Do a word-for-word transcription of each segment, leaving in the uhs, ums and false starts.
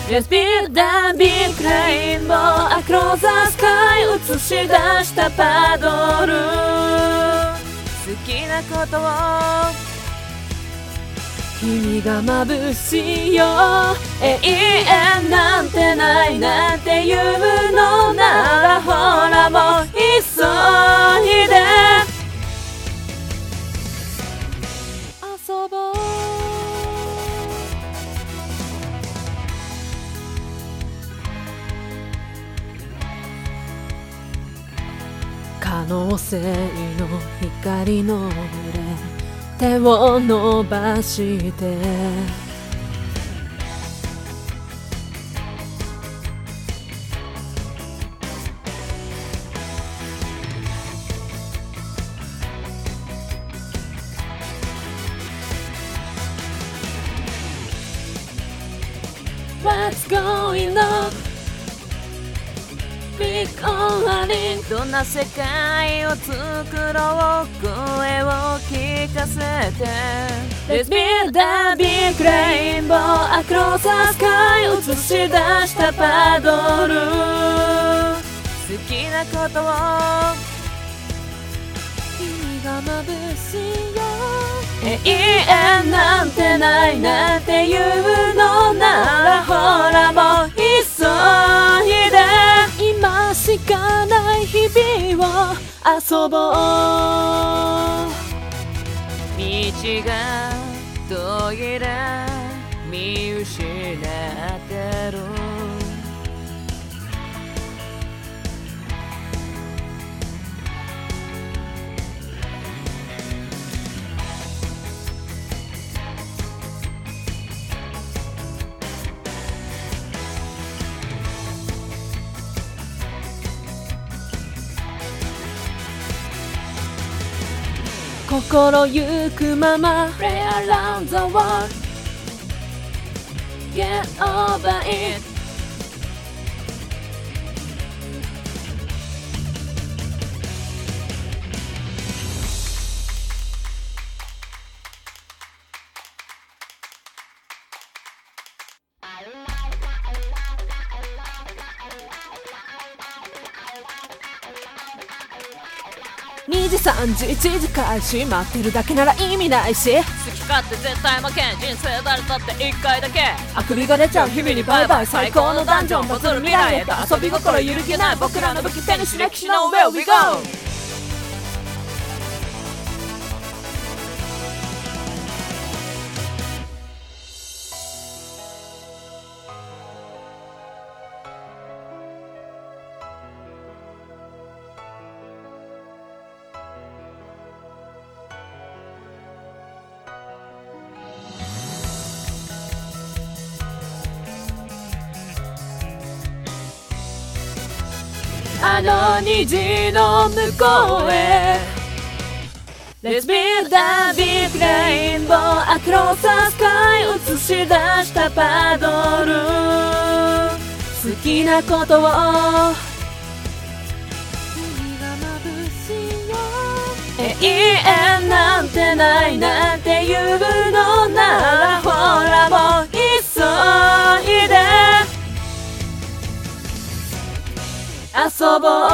Let's build a big rainbow across the sky 映し出したパドル好きなことを君が眩しいよ永遠なんてないなんて言うのならほらもう急いで遊ぼう可能性の光の群れ手を伸ばしてWhat's going on? Big on どんな世界を作ろう声を聞かせて Let's build a big rainbow across the sky 映し出したパドル好きなことを君が眩しいよ永遠なんてないなんて言うのならほらもう急いで今しかない日々を遊ぼう道が途切れ見失ってる心ゆくまま Play around the world Get over itにじさんじいちじ開始待ってるだけなら意味ないし好き勝手絶対負けん人生誰だって一回だけあくびが出ちゃう日々にバイバイ最高のダンジョンバズる未来へと遊び心揺るぎない僕らの武器手にし歴史の Where we goあの虹の向こうへ Let's build a big rainbow across the sky 映し出したパドル好きなことを君が眩しいよ永遠なんてないなんて言うのならほらもう急いで遊ぼう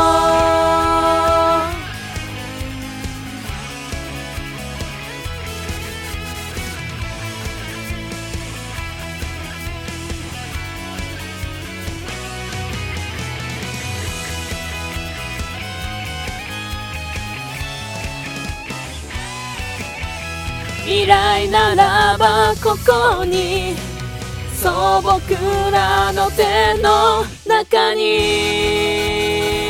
未来ならばここにそう僕らの手の中に